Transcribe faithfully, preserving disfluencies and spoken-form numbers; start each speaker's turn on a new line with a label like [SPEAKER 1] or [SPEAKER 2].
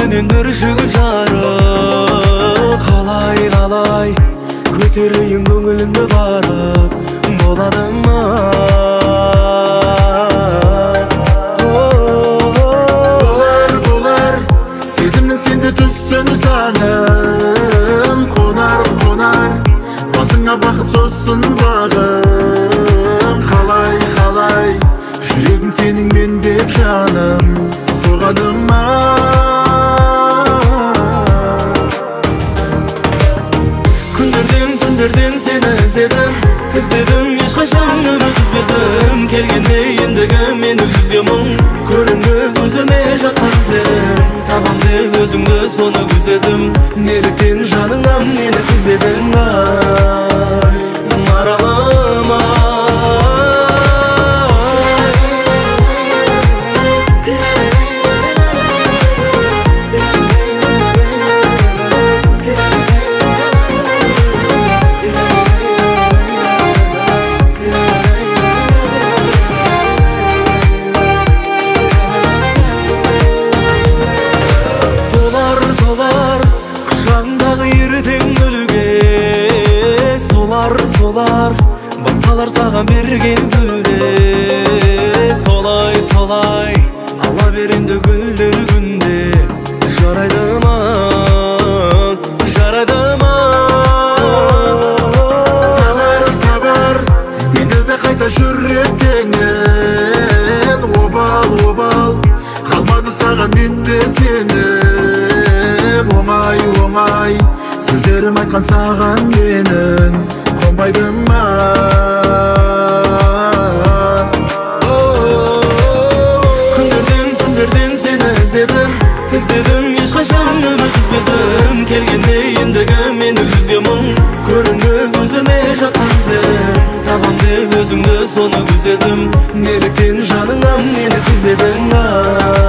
[SPEAKER 1] менен бүршүгүл жарып, калай калай көтөрөйүн көңүлүмдө барып, боладымы?
[SPEAKER 2] Болар, болар, сезимдин сенде түссөн сагын, конар, конар, басыңа бакыт созсун багым. Калай, калай, жүрөгүң сенин мен деп жаным, соғадыма.
[SPEAKER 1] Күндерден, күндерден сені іздедім, іздедім, ешқашан үміт үзбедім. Келгенде ендігі менің жүзге мұң, көрінді көзіме жатқан іздерім. Табам деп өзіңді соны көздедім, неліктен жаныңнан мені сезбедің? Ай, маралым ай. Солар, басқалар саған берген гүлде, солай, солай ала беренді гүлдер күнде. Жарайды ма, жарайды ма?
[SPEAKER 2] Табар, табар, менде де қайта жүректенен, обал, обал, қалмады саған менде сеніп. Оңай, оңай, сөздерім айтқан саған менің қонбайды ма?
[SPEAKER 1] Күндерден, күндерден сені іздедім, іздедім, ешқашан үміт үзбедім. Келгенде ендігі менің жүзге мұң, көрінді көзіме жатқан іздерім. Табам деп өзіңді соны көздедім, неліктен жаныңнан мені сезбедің?